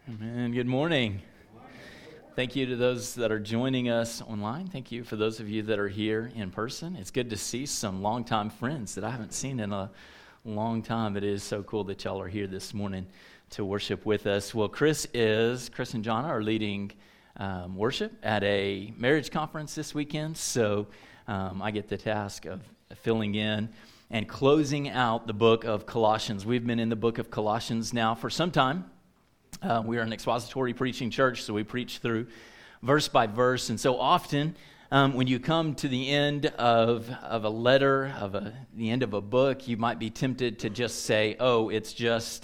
And good morning. Thank you to those that are joining us online. Thank you for those of you that are here in person. It's good to see some longtime friends that I haven't seen in a long time. It is so cool that y'all are here this morning to worship with us. Well, Chris and John are leading worship at a marriage conference this weekend, so I get the task of filling in and closing out the book of Colossians. We've been in the book of Colossians now for some time. We are an expository preaching church, so we preach through verse by verse. And so often, when you come to the end of a letter, the end of a book, you might be tempted to just say, "Oh, it's just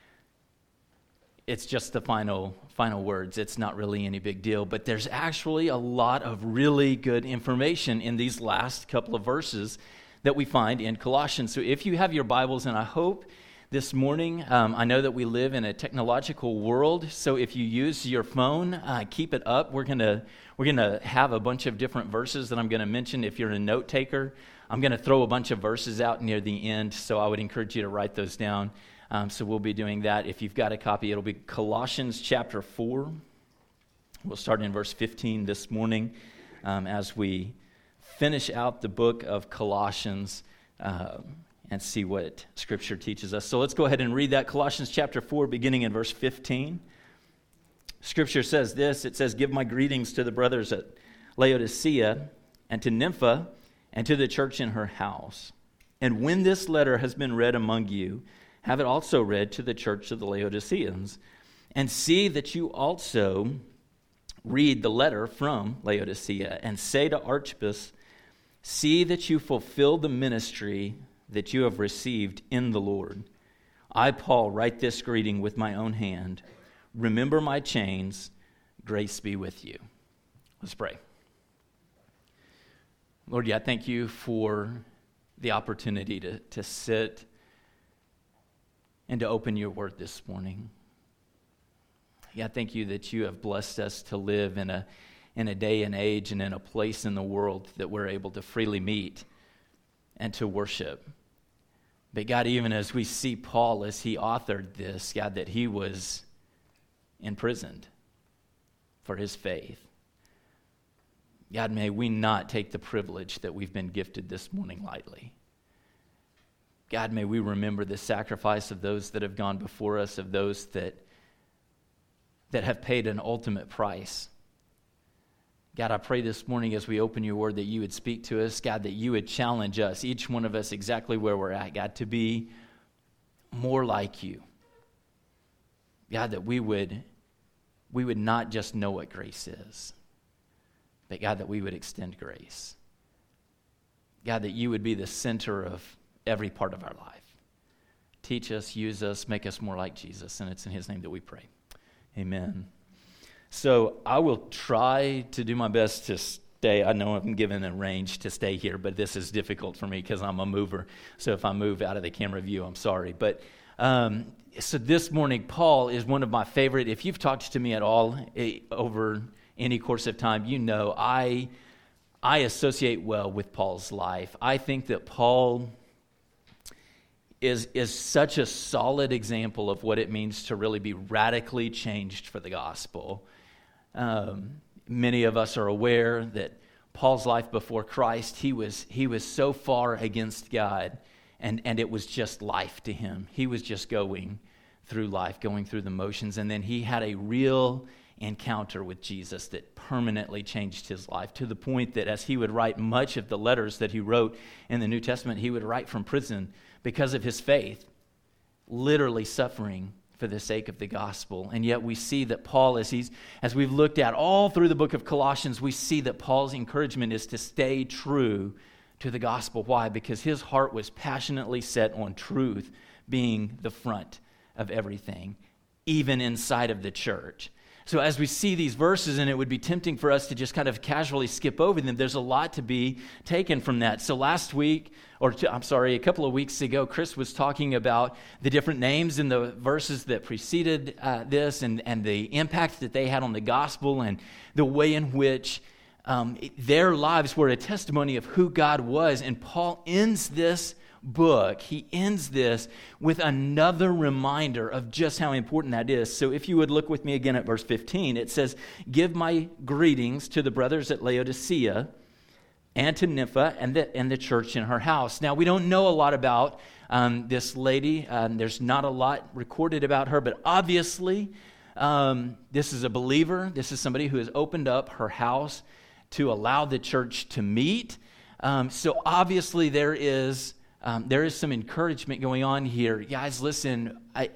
the final words. It's not really any big deal." But there's actually a lot of really good information in these last couple of verses that we find in Colossians. So if you have your Bibles, and I hope this morning, I know that we live in a technological world, so if you use your phone, keep it up. We're gonna have a bunch of different verses that I'm going to mention. If you're a note taker, I'm going to throw a bunch of verses out near the end, so I would encourage you to write those down. So we'll be doing that. If you've got a copy, it'll be Colossians chapter 4. We'll start in verse 15 this morning as we finish out the book of Colossians and see what Scripture teaches us. So let's go ahead and read that. Colossians chapter 4, beginning in verse 15. Scripture says this. It says, "Give my greetings to the brothers at Laodicea and to Nympha and to the church in her house. And when this letter has been read among you, have it also read to the church of the Laodiceans. And see that you also read the letter from Laodicea. And say to Archippus, see that you fulfill the ministry that you have received in the Lord. I, Paul, write this greeting with my own hand. Remember my chains. Grace be with you." Let's pray. Lord, I thank you for the opportunity to sit and to open your word this morning. I thank you that you have blessed us to live in a day and age and in a place in the world that we're able to freely meet and to worship. But God, even as we see Paul as he authored this, God, that he was imprisoned for his faith. God, may we not take the privilege that we've been gifted this morning lightly. God, may we remember the sacrifice of those that have gone before us, of those that have paid an ultimate price. God, I pray this morning as we open your word that you would speak to us, God, that you would challenge us, each one of us exactly where we're at, God, to be more like you. God, that we would not just know what grace is, but God, that we would extend grace. God, that you would be the center of every part of our life. Teach us, use us, make us more like Jesus, and it's in his name that we pray. Amen. So I will try to do my best to stay. I know I'm given a range to stay here, but this is difficult for me because I'm a mover. So if I move out of the camera view, I'm sorry. But so this morning, Paul is one of my favorite. If you've talked to me at all over any course of time, you know I associate well with Paul's life. I think that Paul is such a solid example of what it means to really be radically changed for the gospel. Many of us are aware that Paul's life before Christ, he was so far against God, and it was just life to him. He was just going through life, going through the motions, and then he had a real encounter with Jesus that permanently changed his life, to the point that as he would write much of the letters that he wrote in the New Testament, he would write from prison because of his faith, literally suffering for the sake of the gospel. And yet we see that Paul, as we've looked at all through the book of Colossians, we see that Paul's encouragement is to stay true to the gospel. Why? Because his heart was passionately set on truth being the front of everything, even inside of the church. So as we see these verses, and it would be tempting for us to just kind of casually skip over them, there's a lot to be taken from that. So a couple of weeks ago, Chris was talking about the different names in the verses that preceded this and the impact that they had on the gospel and the way in which their lives were a testimony of who God was. And Paul ends this book, he ends this with another reminder of just how important that is. So if you would look with me again at verse 15, it says, "Give my greetings to the brothers at Laodicea and to Nympha and the church in her house." Now, we don't know a lot about this lady. There's not a lot recorded about her, but obviously this is a believer. This is somebody who has opened up her house to allow the church to meet. So obviously there is some encouragement going on here. Guys, listen,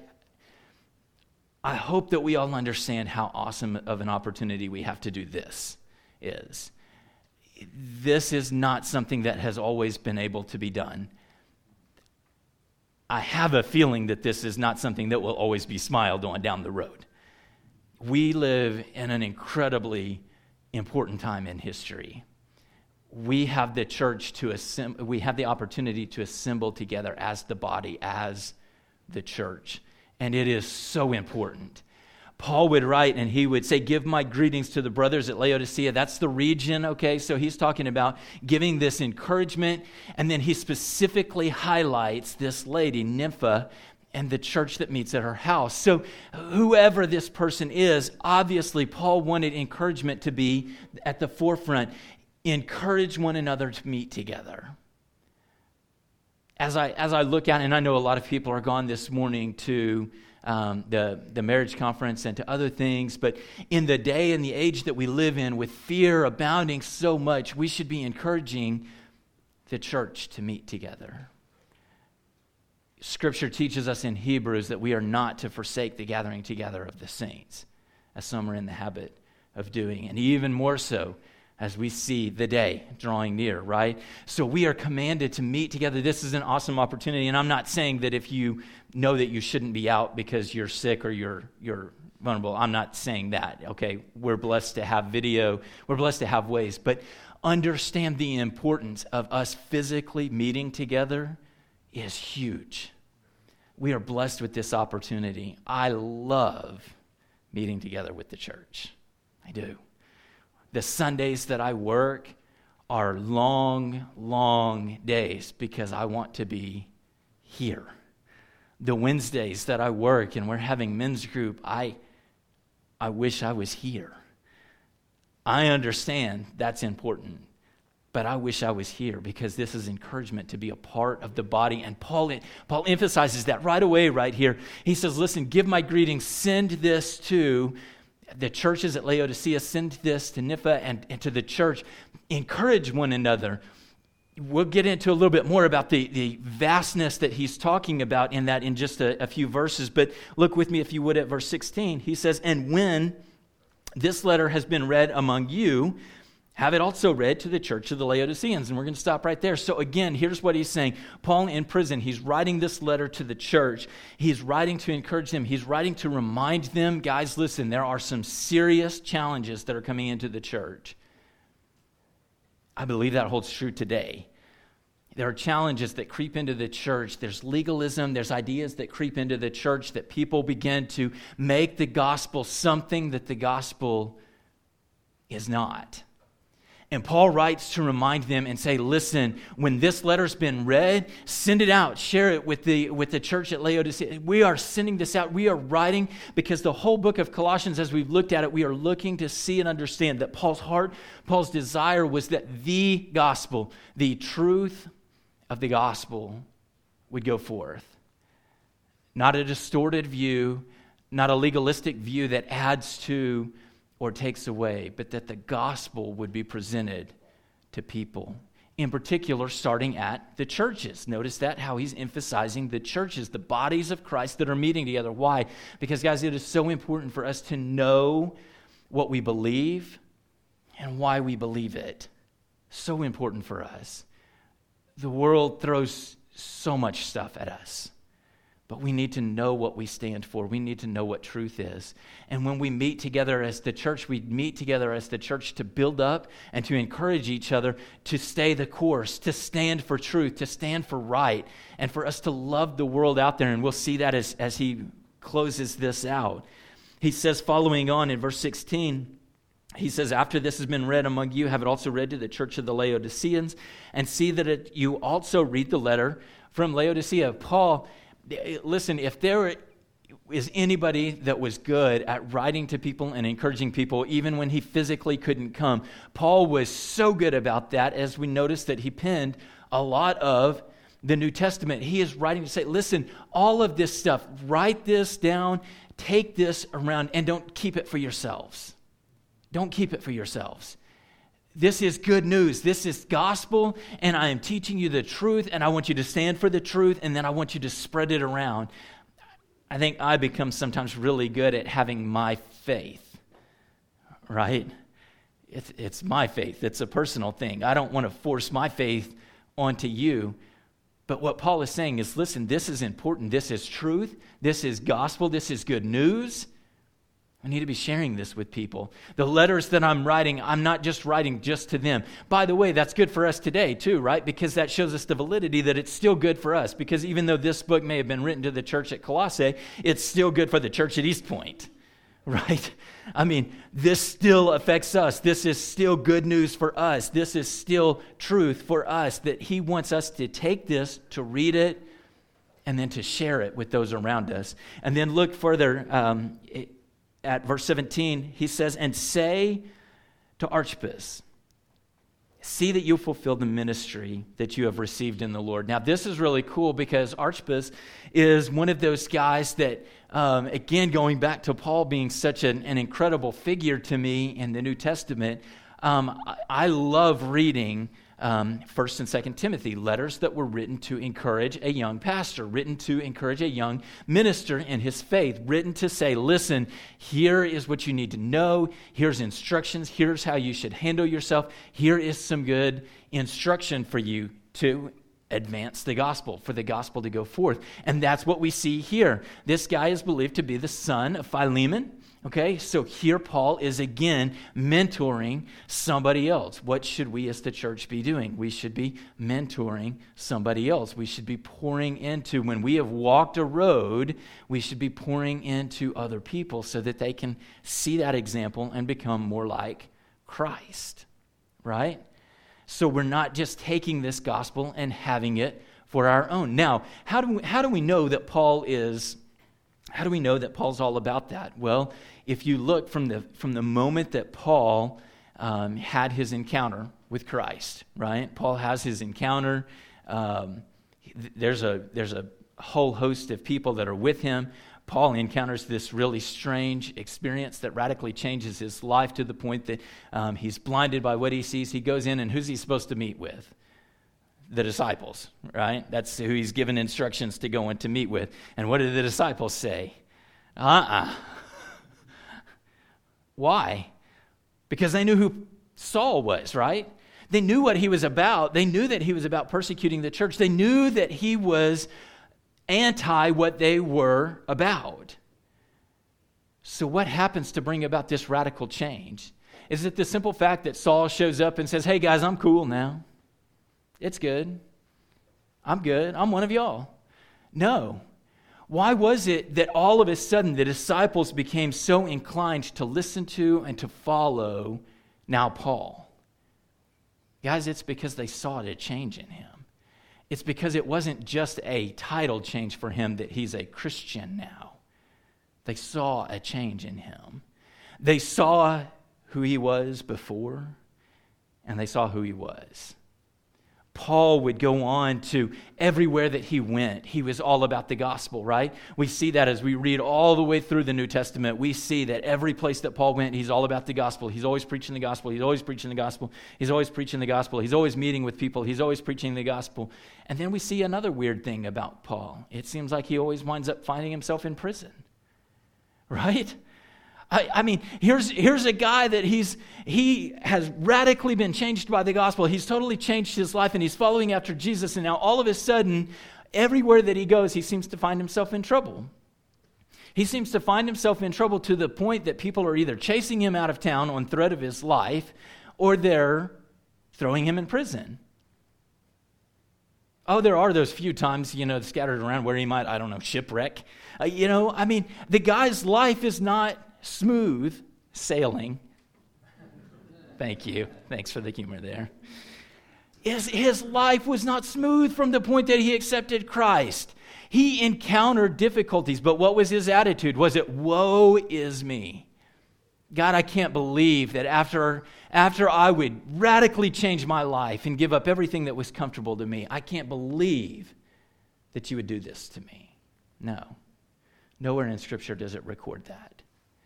I hope that we all understand how awesome of an opportunity we have to do this is. This is not something that has always been able to be done. I have a feeling that this is not something that will always be smiled on down the road. We live in an incredibly important time in history. We have the church we have the opportunity to assemble together as the body, as the church. And it is so important. Paul would write and he would say, "Give my greetings to the brothers at Laodicea." That's the region, okay? So he's talking about giving this encouragement. And then he specifically highlights this lady, Nympha, and the church that meets at her house. So whoever this person is, obviously Paul wanted encouragement to be at the forefront. Encourage one another to meet together. As I look at, and I know a lot of people are gone this morning to the marriage conference and to other things, but in the day and the age that we live in, with fear abounding so much, we should be encouraging the church to meet together. Scripture teaches us in Hebrews that we are not to forsake the gathering together of the saints, as some are in the habit of doing, and even more so as we see the day drawing near, right? So we are commanded to meet together. This is an awesome opportunity, and I'm not saying that if you know that you shouldn't be out because you're sick or you're vulnerable, I'm not saying that, okay? We're blessed to have video. We're blessed to have ways, but understand the importance of us physically meeting together is huge. We are blessed with this opportunity. I love meeting together with the church. I do. The Sundays that I work are long, long days because I want to be here. The Wednesdays that I work and we're having men's group, I wish I was here. I understand that's important, but I wish I was here because this is encouragement to be a part of the body. And Paul emphasizes that right away right here. He says, "Listen, give my greetings, send this to the churches at Laodicea, send this to Nympha and to the church. Encourage one another." We'll get into a little bit more about the vastness that he's talking about in that in just a few verses. But look with me, if you would, at verse 16. He says, "And when this letter has been read among you, have it also read to the church of the Laodiceans." And we're going to stop right there. So again, here's what he's saying. Paul in prison, he's writing this letter to the church. He's writing to encourage them. He's writing to remind them, guys, listen, there are some serious challenges that are coming into the church. I believe that holds true today. There are challenges that creep into the church. There's legalism. There's ideas that creep into the church that people begin to make the gospel something that the gospel is not. And Paul writes to remind them and say, listen, when this letter's been read, send it out, share it with the church at Laodicea. We are sending this out. We are writing because the whole book of Colossians, as we've looked at it, we are looking to see and understand that Paul's heart, Paul's desire was that the gospel, the truth of the gospel would go forth. Not a distorted view, not a legalistic view that adds to or takes away, but that the gospel would be presented to people. In particular, starting at the churches. Notice that, how he's emphasizing the churches, the bodies of Christ that are meeting together. Why? Because, guys, it is so important for us to know what we believe and why we believe it. So important for us. The world throws so much stuff at us. But we need to know what we stand for. We need to know what truth is. And when we meet together as the church, we meet together as the church to build up and to encourage each other to stay the course, to stand for truth, to stand for right, and for us to love the world out there. And we'll see that as he closes this out. He says, following on in verse 16, he says, after this has been read among you, have it also read to the church of the Laodiceans, and see that you also read the letter from Laodicea. Paul, listen, if there is anybody that was good at writing to people and encouraging people, even when he physically couldn't come, Paul was so good about that, as we notice that he penned a lot of the New Testament. He is writing to say, listen, all of this stuff, write this down, take this around, and don't keep it for yourselves. Don't keep it for yourselves. This is good news. This is gospel, and I am teaching you the truth, and I want you to stand for the truth, and then I want you to spread it around. I think I become sometimes really good at having my faith, right? It's my faith. It's a personal thing. I don't want to force my faith onto you. But what Paul is saying is, listen, this is important. This is truth. This is gospel. This is good news. I need to be sharing this with people. The letters that I'm writing, I'm not just writing just to them. By the way, that's good for us today too, right? Because that shows us the validity that it's still good for us. Because even though this book may have been written to the church at Colossae, it's still good for the church at East Point, right? I mean, this still affects us. This is still good news for us. This is still truth for us, that he wants us to take this, to read it, and then to share it with those around us. And then look further at verse 17. He says, and say to Archippus, see that you fulfill the ministry that you have received in the Lord. Now, this is really cool because Archippus is one of those guys that, again, going back to Paul being such an incredible figure to me in the New Testament, I love reading 1st and 2nd Timothy, letters that were written to encourage a young pastor, written to encourage a young minister in his faith, written to say, listen, here is what you need to know. Here's instructions. Here's how you should handle yourself. Here is some good instruction for you to advance the gospel, for the gospel to go forth. And that's what we see here. This guy is believed to be the son of Philemon. Okay, so here Paul is again mentoring somebody else. What should we as the church be doing? We should be mentoring somebody else. We should be pouring into, when we have walked a road, we should be pouring into other people so that they can see that example and become more like Christ, right? So we're not just taking this gospel and having it for our own. Now, how do we know that Paul is? How do we know that Paul's all about that? Well, if you look from the moment that Paul had his encounter with Christ, right? Paul has his encounter. There's a whole host of people that are with him. Paul encounters this really strange experience that radically changes his life to the point that he's blinded by what he sees. He goes in, and who's he supposed to meet with? The disciples, right? That's who he's given instructions to go in to meet with. And what did the disciples say? Why? Because they knew who Saul was, right? They knew what he was about. They knew that he was about persecuting the church. They knew that he was anti what they were about. So what happens to bring about this radical change? Is it the simple fact that Saul shows up and says, hey guys, I'm cool now. It's good. I'm good. I'm one of y'all. No. Why was it that all of a sudden the disciples became so inclined to listen to and to follow now Paul? Guys, it's because they saw a change in him. It's because it wasn't just a title change for him that he's a Christian now. They saw a change in him. They saw who he was before, and they saw who he was. Paul would go on to everywhere that he went. He was all about the gospel, right? We see that as we read all the way through the New Testament. We see that every place that Paul went, he's all about the gospel. He's always preaching the gospel. He's always preaching the gospel. He's always preaching the gospel. He's always meeting with people. He's always preaching the gospel. And then we see another weird thing about Paul. It seems like he always winds up finding himself in prison, right? I mean, here's a guy that he has radically been changed by the gospel. He's totally changed his life, and he's following after Jesus. And now all of a sudden, everywhere that he goes, he seems to find himself in trouble. He seems to find himself in trouble to the point that people are either chasing him out of town on threat of his life, or they're throwing him in prison. Oh, there are those few times, scattered around where he might, shipwreck. The guy's life is not smooth sailing. Thank you. Thanks for the humor there. his life was not smooth from the point that he accepted Christ. He encountered difficulties, but what was his attitude? Was it, woe is me? God, I can't believe that after I would radically change my life and give up everything that was comfortable to me, I can't believe that you would do this to me. No. Nowhere in Scripture does it record that.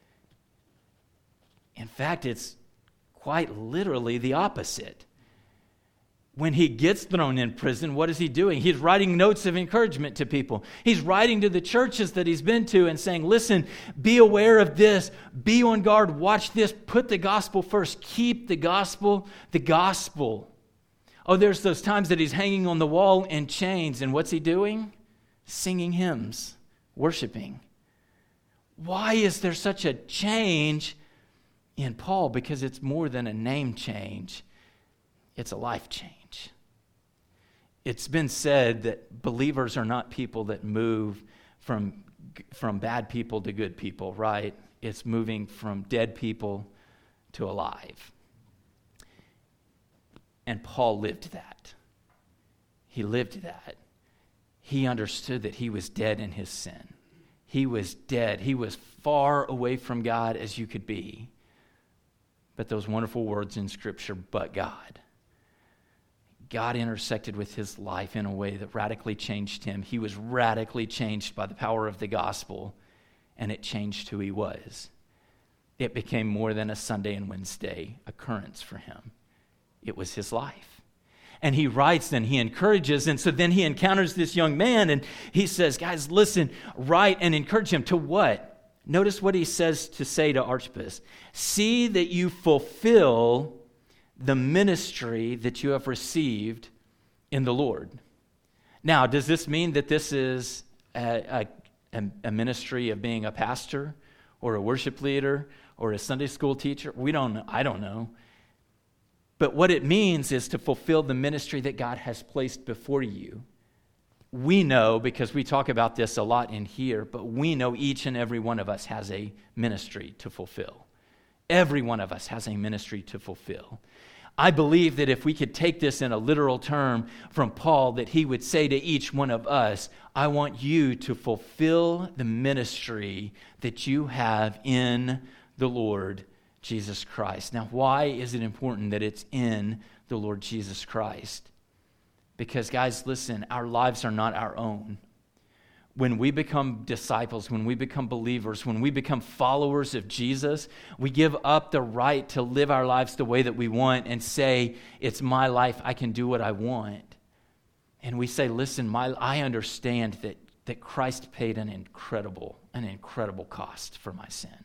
In fact, it's quite literally the opposite. When he gets thrown in prison, what is he doing? He's writing notes of encouragement to people. He's writing to the churches that he's been to and saying, listen, be aware of this. Be on guard. Watch this. Put the gospel first. Keep the gospel the gospel. Oh, there's those times that he's hanging on the wall in chains. And what's he doing? Singing hymns, worshiping. Why is there such a change in Paul? Because it's more than a name change. It's a life change. It's been said that believers are not people that move from bad people to good people, right? It's moving from dead people to alive. And Paul lived that. He lived that. He understood that he was dead in his sin. He was dead. He was far away from God as you could be. But those wonderful words in Scripture, but God. God intersected with his life in a way that radically changed him. He was radically changed by the power of the gospel, and it changed who he was. It became more than a Sunday and Wednesday occurrence for him. It was his life. And he writes and he encourages, and so then he encounters this young man, and he says, guys, listen, write and encourage him to what? Notice what he says to say to Archippus. See that you fulfill the ministry that you have received in the Lord. Now, does this mean that this is a ministry of being a pastor or a worship leader or a Sunday school teacher? I don't know. But what it means is to fulfill the ministry that God has placed before you. We know, because we talk about this a lot in here, but we know each and every one of us has a ministry to fulfill. Every one of us has a ministry to fulfill. I believe that if we could take this in a literal term from Paul, that he would say to each one of us, I want you to fulfill the ministry that you have in the Lord Jesus Christ. Now, why is it important that it's in the Lord Jesus Christ? Because, guys, listen, our lives are not our own. When we become disciples, when we become believers, when we become followers of Jesus, we give up the right to live our lives the way that we want and say, it's my life, I can do what I want. And we say, listen, I understand that Christ paid an incredible cost for my sin.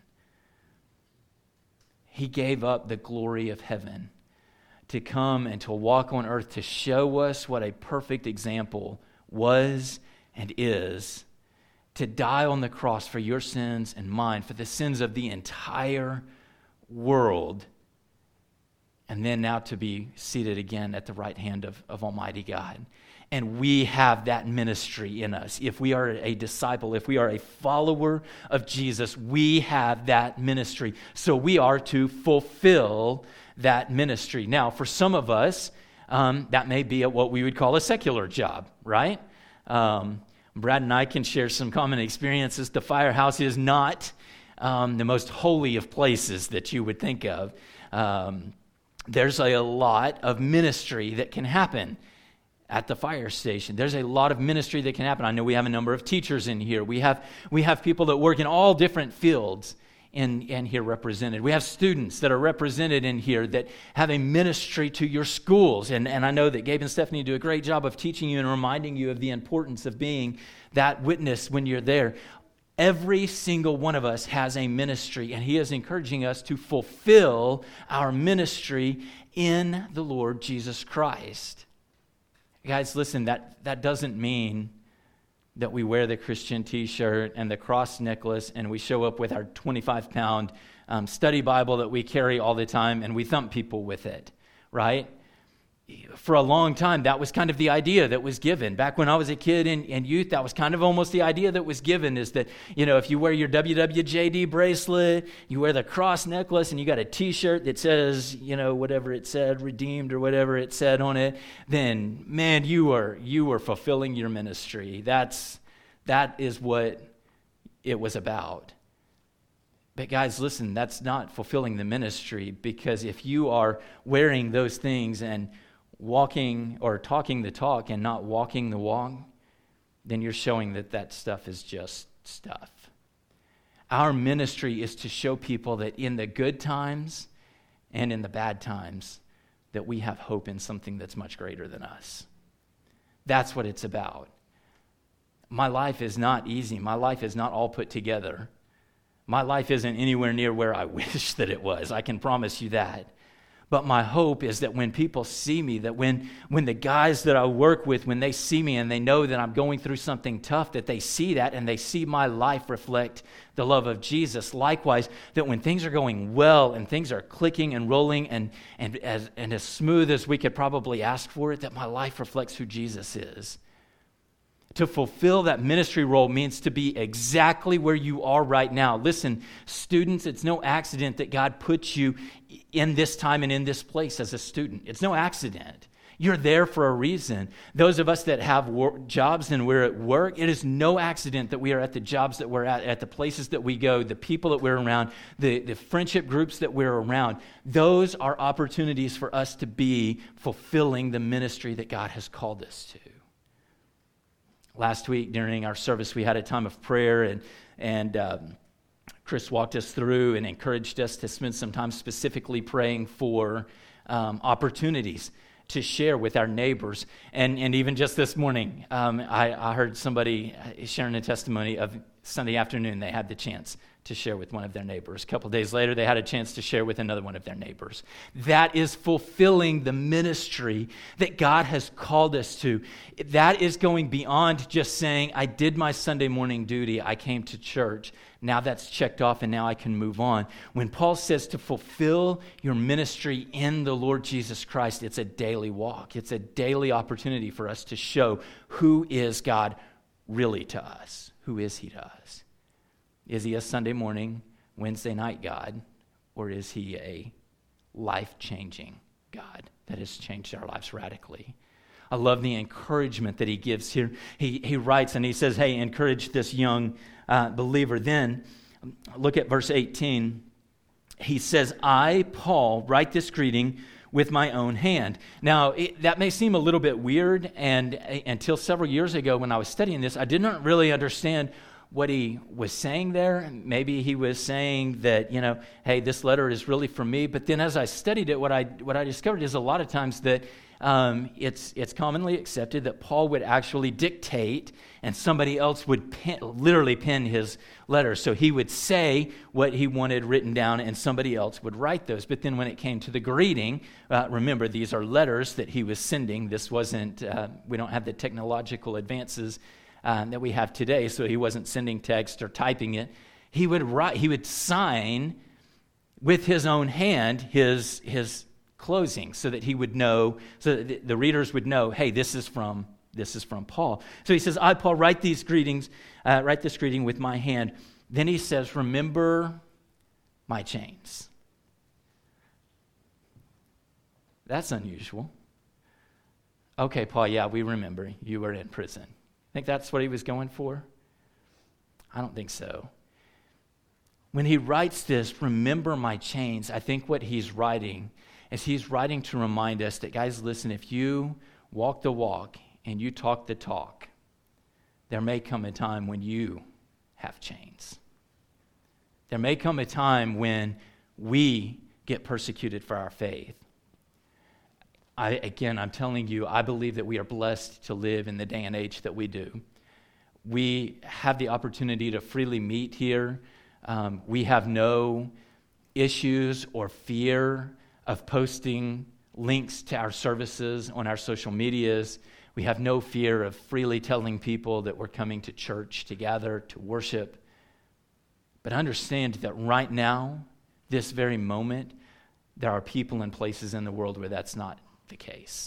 He gave up the glory of heaven to come and to walk on earth to show us what a perfect example was and is, to die on the cross for your sins and mine, for the sins of the entire world, and then now to be seated again at the right hand of Almighty God. And we have that ministry in us. If we are a disciple, if we are a follower of Jesus, we have that ministry. So we are to fulfill that ministry. Now, for some of us, that may be what we would call a secular job, right? Brad and I can share some common experiences. The firehouse is not the most holy of places that you would think of. There's a lot of ministry that can happen at the fire station. There's a lot of ministry that can happen. I know we have a number of teachers in here. We have people that work in all different fields in here represented. We have students that are represented in here that have a ministry to your schools. And I know that Gabe and Stephanie do a great job of teaching you and reminding you of the importance of being that witness when you're there. Every single one of us has a ministry, and he is encouraging us to fulfill our ministry in the Lord Jesus Christ. Guys, listen, that doesn't mean that we wear the Christian t-shirt and the cross necklace and we show up with our 25-pound study Bible that we carry all the time and we thump people with it, right? for a long time, that was kind of the idea that was given. Back when I was a kid and youth, that was kind of almost the idea that was given, is that, if you wear your WWJD bracelet, you wear the cross necklace, and you got a T-shirt that says, whatever it said, redeemed or whatever it said on it, then, man, you were fulfilling your ministry. That is what it was about. But guys, listen, that's not fulfilling the ministry, because if you are wearing those things and walking or talking the talk and not walking the walk, then you're showing that stuff is just stuff. Our ministry is to show people that in the good times and in the bad times, that we have hope in something that's much greater than us. That's what it's about. My life is not easy. My life is not all put together. My life isn't anywhere near where I wish that it was. I can promise you that. But my hope is that when people see me, that when the guys that I work with, when they see me and they know that I'm going through something tough, that they see that and they see my life reflect the love of Jesus. Likewise, that when things are going well and things are clicking and rolling and as smooth as we could probably ask for it, that my life reflects who Jesus is. To fulfill that ministry role means to be exactly where you are right now. Listen, students, it's no accident that God puts you in this time and in this place as a student. It's no accident. You're there for a reason. Those of us that have jobs and we're at work, it is no accident that we are at the jobs that we're at the places that we go, the people that we're around, the friendship groups that we're around. Those are opportunities for us to be fulfilling the ministry that God has called us to. Last week during our service, we had a time of prayer, and Chris walked us through and encouraged us to spend some time specifically praying for opportunities to share with our neighbors. And even just this morning, I heard somebody sharing a testimony of Sunday afternoon they had the chance to share with one of their neighbors. A couple days later, they had a chance to share with another one of their neighbors. That is fulfilling the ministry that God has called us to. That is going beyond just saying, I did my Sunday morning duty, I came to church. Now that's checked off and now I can move on. When Paul says to fulfill your ministry in the Lord Jesus Christ, it's a daily walk. It's a daily opportunity for us to show who is God really to us. Who is he to us? Is he a Sunday morning, Wednesday night God, or is he a life-changing God that has changed our lives radically? I love the encouragement that he gives here. He writes and he says, hey, encourage this young believer. Then, look at verse 18. He says, I, Paul, write this greeting with my own hand. Now, that may seem a little bit weird, and until several years ago when I was studying this, I did not really understand what he was saying there. Maybe he was saying that, hey, this letter is really for me. But then as I studied it, what I discovered is a lot of times that it's commonly accepted that Paul would actually dictate and somebody else would literally pen his letter. So he would say what he wanted written down and somebody else would write those. But then when it came to the greeting, remember, these are letters that he was sending. This wasn't, we don't have the technological advances that we have today, so he wasn't sending text or typing it. He would sign with his own hand his closing, so that he would know, so that the readers would know, hey, this is from Paul. So he says, I, Paul, write this greeting with my hand. Then he says, remember my chains. That's unusual. Okay, Paul, yeah, we remember you were in prison. Think that's what he was going for? I don't think so. When he writes this, remember my chains, I think what he's writing is he's writing to remind us that, guys, listen, if you walk the walk and you talk the talk, there may come a time when you have chains. There may come a time when we get persecuted for our faith. I'm telling you, I believe that we are blessed to live in the day and age that we do. We have the opportunity to freely meet here. We have no issues or fear of posting links to our services on our social medias. We have no fear of freely telling people that we're coming to church to gather, to worship. But understand that right now, this very moment, there are people and places in the world where that's not the case.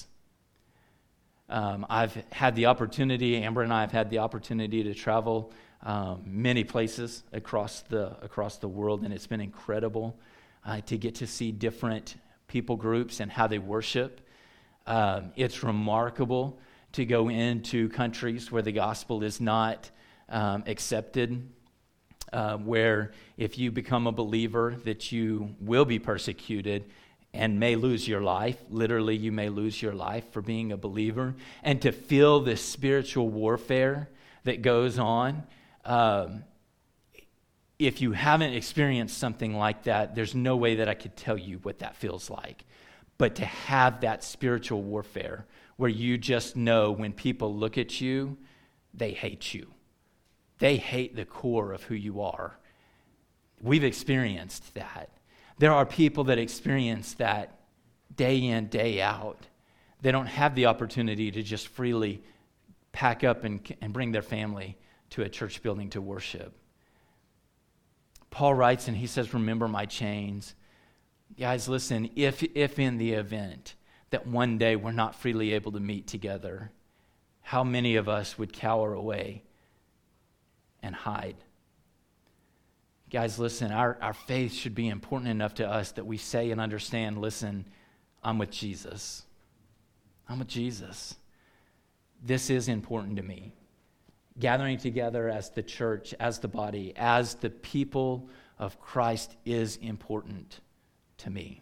I've had the opportunity, Amber and I have had the opportunity to travel many places across the world, and it's been incredible to get to see different people groups and how they worship. It's remarkable to go into countries where the gospel is not accepted, where if you become a believer that you will be persecuted and may lose your life. Literally, you may lose your life for being a believer. And to feel this spiritual warfare that goes on, if you haven't experienced something like that, there's no way that I could tell you what that feels like. But to have that spiritual warfare where you just know when people look at you, they hate you. They hate the core of who you are. We've experienced that. There are people that experience that day in, day out. They don't have the opportunity to just freely pack up and bring their family to a church building to worship. Paul writes and he says, remember my chains. Guys, listen, if in the event that one day we're not freely able to meet together, how many of us would cower away and hide? Guys, listen, our faith should be important enough to us that we say and understand, listen, I'm with Jesus. I'm with Jesus. This is important to me. Gathering together as the church, as the body, as the people of Christ is important to me,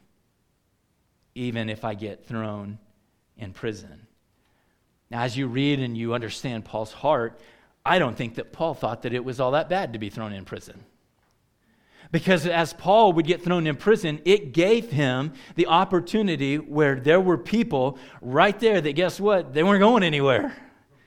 even if I get thrown in prison. Now, as you read and you understand Paul's heart, I don't think that Paul thought that it was all that bad to be thrown in prison. Because as Paul would get thrown in prison, it gave him the opportunity where there were people right there that, guess what? They weren't going anywhere.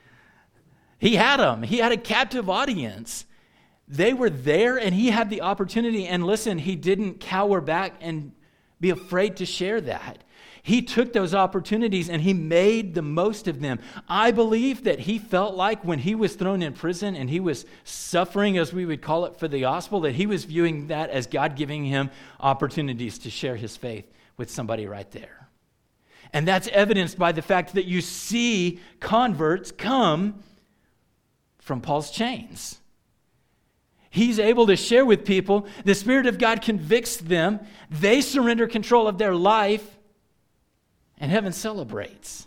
He had them. He had a captive audience. They were there and he had the opportunity. And listen, he didn't cower back and be afraid to share that. He took those opportunities and he made the most of them. I believe that he felt like when he was thrown in prison and he was suffering, as we would call it, for the gospel, that he was viewing that as God giving him opportunities to share his faith with somebody right there. And that's evidenced by the fact that you see converts come from Paul's chains. He's able to share with people. The Spirit of God convicts them. They surrender control of their life. And heaven celebrates.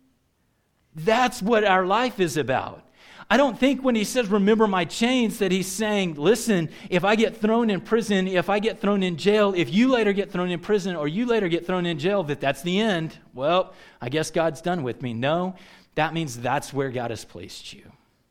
That's what our life is about. I don't think when he says, remember my chains, that he's saying, listen, if I get thrown in prison, if I get thrown in jail, if you later get thrown in prison or you later get thrown in jail, that's the end. Well, I guess God's done with me. No, that means that's where God has placed you.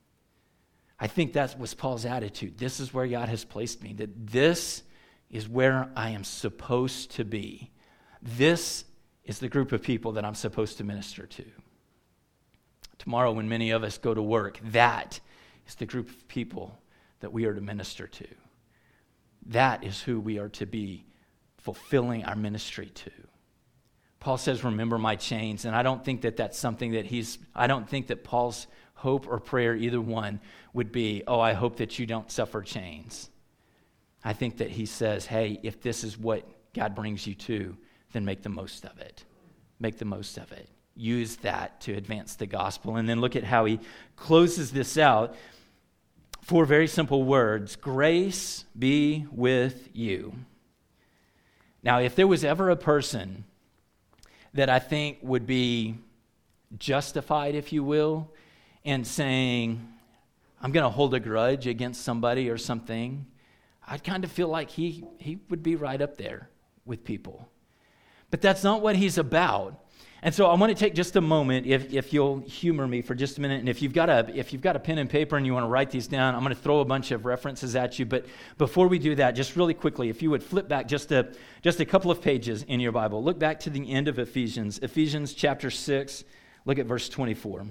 I think that was Paul's attitude. This is where God has placed me, that this is where I am supposed to be. This is the group of people that I'm supposed to minister to. Tomorrow, when many of us go to work, that is the group of people that we are to minister to. That is who we are to be fulfilling our ministry to. Paul says, remember my chains, and I don't think that that's something that I don't think that Paul's hope or prayer, either one, would be, oh, I hope that you don't suffer chains. I think that he says, hey, if this is what God brings you to, then make the most of it. Make the most of it. Use that to advance the gospel. And then look at how he closes this out. 4 very simple words. Grace be with you. Now, if there was ever a person that I think would be justified, if you will, in saying, I'm going to hold a grudge against somebody or something, I'd kind of feel like he would be right up there with people. But that's not what he's about. And so I want to take just a moment, if you'll humor me for just a minute, and if you've got a pen and paper and you want to write these down, I'm going to throw a bunch of references at you. But before we do that, just really quickly, if you would flip back just a couple of pages in your Bible. Look back to the end of Ephesians chapter 6. Look at verse 24.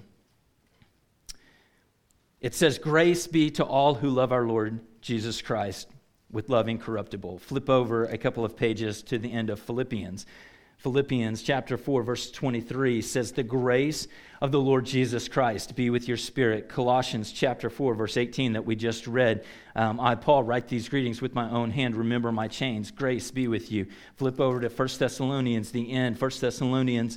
It says, grace be to all who love our Lord Jesus Christ with love incorruptible. Flip over a couple of pages to the end of Philippians. Philippians chapter 4, verse 23 says, the grace of the Lord Jesus Christ be with your spirit. Colossians chapter 4, verse 18 that we just read. I, Paul, write these greetings with my own hand. Remember my chains. Grace be with you. Flip over to 1 Thessalonians, the end. 1 Thessalonians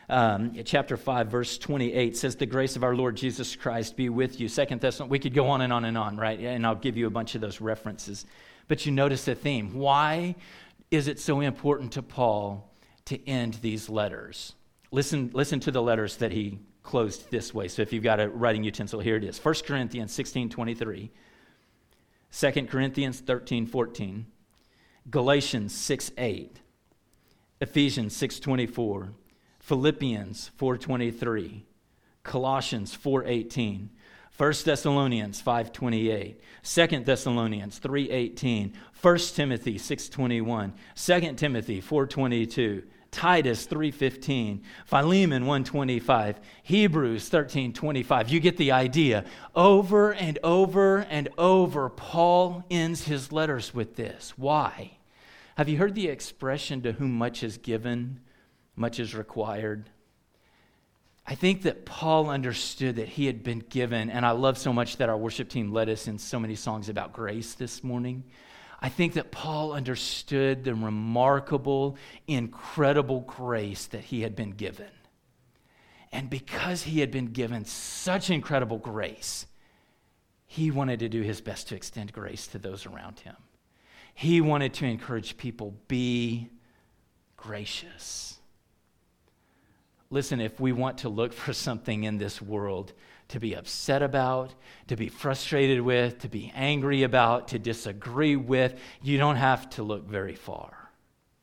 chapter 5, verse 28 says, the grace of our Lord Jesus Christ be with you. 2 Thessalonians, we could go on and on and on, right? And I'll give you a bunch of those references. But you notice the theme. Why is it so important to Paul to end these letters? Listen to the letters that he closed this way. So if you've got a writing utensil, here it is. 1 Corinthians 16:23, 2 Corinthians 13:14, Galatians 6:8, Ephesians 6:24, Philippians 4:23, Colossians 4:18, 1 Thessalonians 5:28, 2 Thessalonians 3:18, 1 Timothy 6:21, 2 Timothy 4:22, Titus 3:15, Philemon 1:25, Hebrews 13:25. You get the idea. Over and over and over, Paul ends his letters with this. Why? Have you heard the expression, to whom much is given, much is required? I think that Paul understood that he had been given, and I love so much that our worship team led us in so many songs about grace this morning. I think that Paul understood the remarkable, incredible grace that he had been given. And because he had been given such incredible grace, he wanted to do his best to extend grace to those around him. He wanted to encourage people, be gracious. Listen, if we want to look for something in this world to be upset about, to be frustrated with, to be angry about, to disagree with, you don't have to look very far.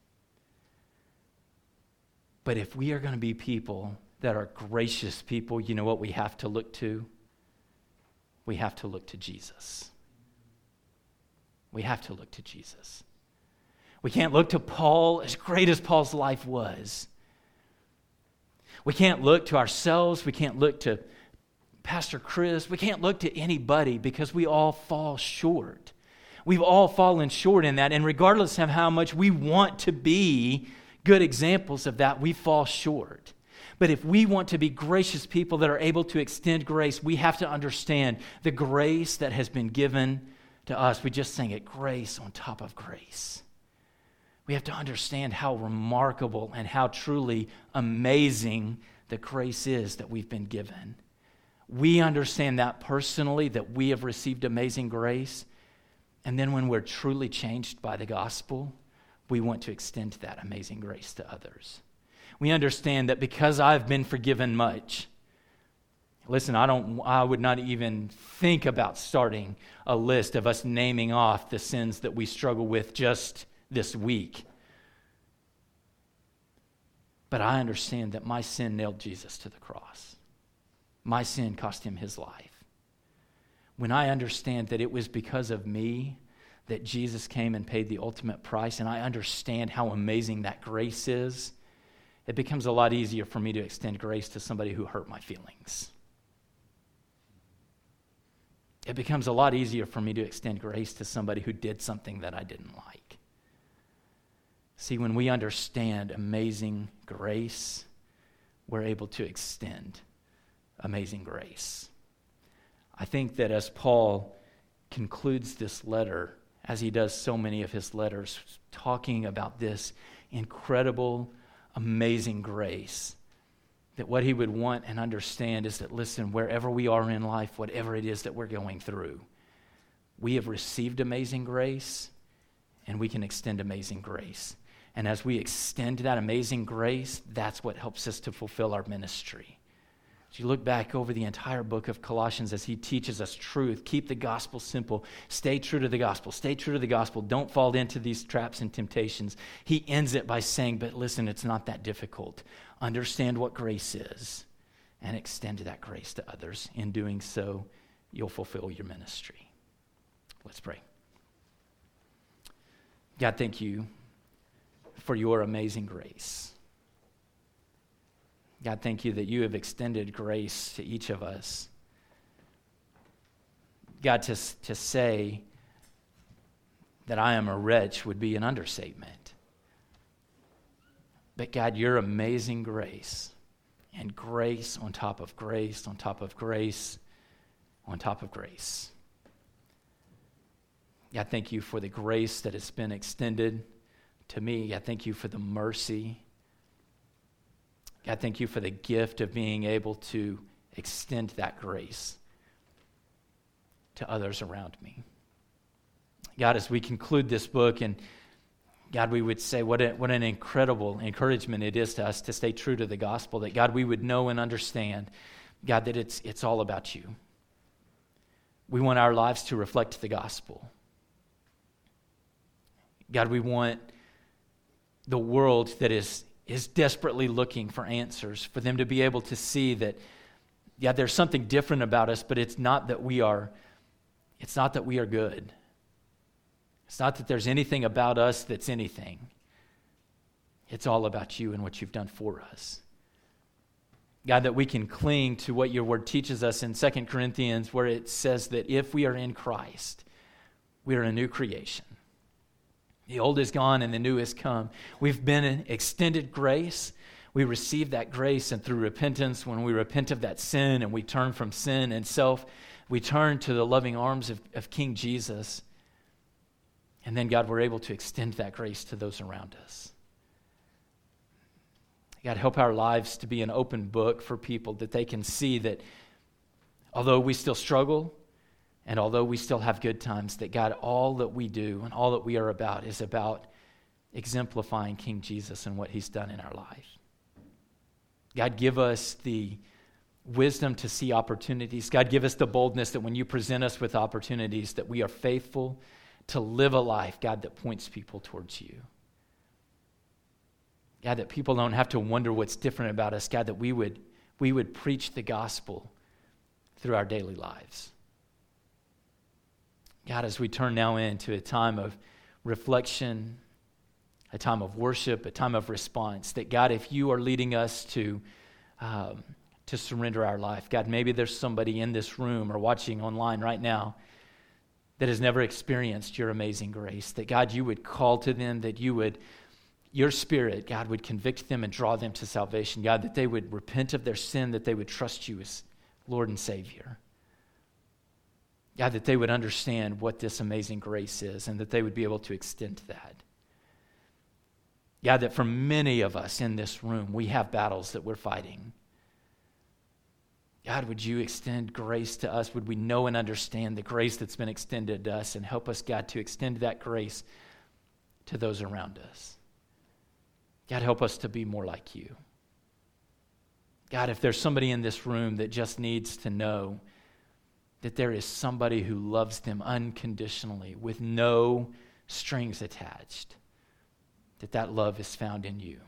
But if we are going to be people that are gracious people, you know what we have to look to? We have to look to Jesus. We have to look to Jesus. We can't look to Paul, as great as Paul's life was. We can't look to ourselves. We can't look to Pastor Chris. We can't look to anybody because we all fall short. We've all fallen short in that. And regardless of how much we want to be good examples of that, we fall short. But if we want to be gracious people that are able to extend grace, we have to understand the grace that has been given to us. We just sang it, grace on top of grace. We have to understand how remarkable and how truly amazing the grace is that we've been given. We understand that personally, that we have received amazing grace. And then when we're truly changed by the gospel, we want to extend that amazing grace to others. We understand that because I've been forgiven much, listen, I would not even think about starting a list of us naming off the sins that we struggle with just this week. But I understand that my sin nailed Jesus to the cross. My sin cost him his life. When I understand that it was because of me that Jesus came and paid the ultimate price, and I understand how amazing that grace is, it becomes a lot easier for me to extend grace to somebody who hurt my feelings. It becomes a lot easier for me to extend grace to somebody who did something that I didn't like. See, when we understand amazing grace, we're able to extend amazing grace. I think that as Paul concludes this letter, as he does so many of his letters, talking about this incredible, amazing grace, that what he would want and understand is that, listen, wherever we are in life, whatever it is that we're going through, we have received amazing grace, and we can extend amazing grace. And as we extend that amazing grace, that's what helps us to fulfill our ministry. As you look back over the entire book of Colossians as he teaches us truth, keep the gospel simple, stay true to the gospel, stay true to the gospel, don't fall into these traps and temptations. He ends it by saying, but listen, it's not that difficult. Understand what grace is and extend that grace to others. In doing so, you'll fulfill your ministry. Let's pray. God, thank you for your amazing grace. God, thank you that you have extended grace to each of us. God, to say that I am a wretch would be an understatement. But God, your amazing grace, and grace on top of grace, on top of grace, on top of grace. God, thank you for the grace that has been extended to me. God, thank you for the mercy. God, thank you for the gift of being able to extend that grace to others around me. God, as we conclude this book, and God, we would say what an incredible encouragement it is to us to stay true to the gospel, that God, we would know and understand, God, that it's all about you. We want our lives to reflect the gospel. God, we want the world that is desperately looking for answers, for them to be able to see that, yeah, there's something different about us, but it's not that we are good. It's not that there's anything about us that's anything. It's all about you and what you've done for us. God, that we can cling to what your word teaches us in 2 Corinthians, where it says that if we are in Christ, we are a new creation. The old is gone and the new has come. We've been in extended grace. We receive that grace, and through repentance, when we repent of that sin and we turn from sin and self, we turn to the loving arms of King Jesus. And then, God, we're able to extend that grace to those around us. God, help our lives to be an open book for people, that they can see that although we still struggle and although we still have good times, that, God, all that we do and all that we are about is about exemplifying King Jesus and what he's done in our life. God, give us the wisdom to see opportunities. God, give us the boldness that when you present us with opportunities, that we are faithful to live a life, God, that points people towards you. God, that people don't have to wonder what's different about us. God, that we would preach the gospel through our daily lives. God, as we turn now into a time of reflection, a time of worship, a time of response, that God, if you are leading us to surrender our life, God, maybe there's somebody in this room or watching online right now that has never experienced your amazing grace, that God, you would call to them, that your Spirit, God, would convict them and draw them to salvation. God, that they would repent of their sin, that they would trust you as Lord and Savior. God, that they would understand what this amazing grace is and that they would be able to extend that. God, that for many of us in this room, we have battles that we're fighting. God, would you extend grace to us? Would we know and understand the grace that's been extended to us, and help us, God, to extend that grace to those around us? God, help us to be more like you. God, if there's somebody in this room that just needs to know that there is somebody who loves them unconditionally with no strings attached, that love is found in you.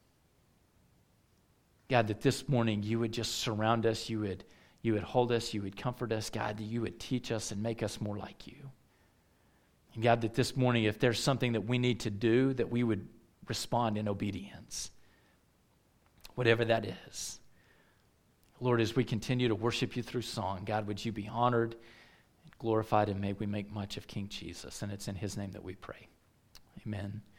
God, that this morning you would just surround us, you would hold us, you would comfort us, God, that you would teach us and make us more like you. And God, that this morning, if there's something that we need to do, that we would respond in obedience, whatever that is. Lord, as we continue to worship you through song, God, would you be honored, glorified, and may we make much of King Jesus. And it's in his name that we pray. Amen.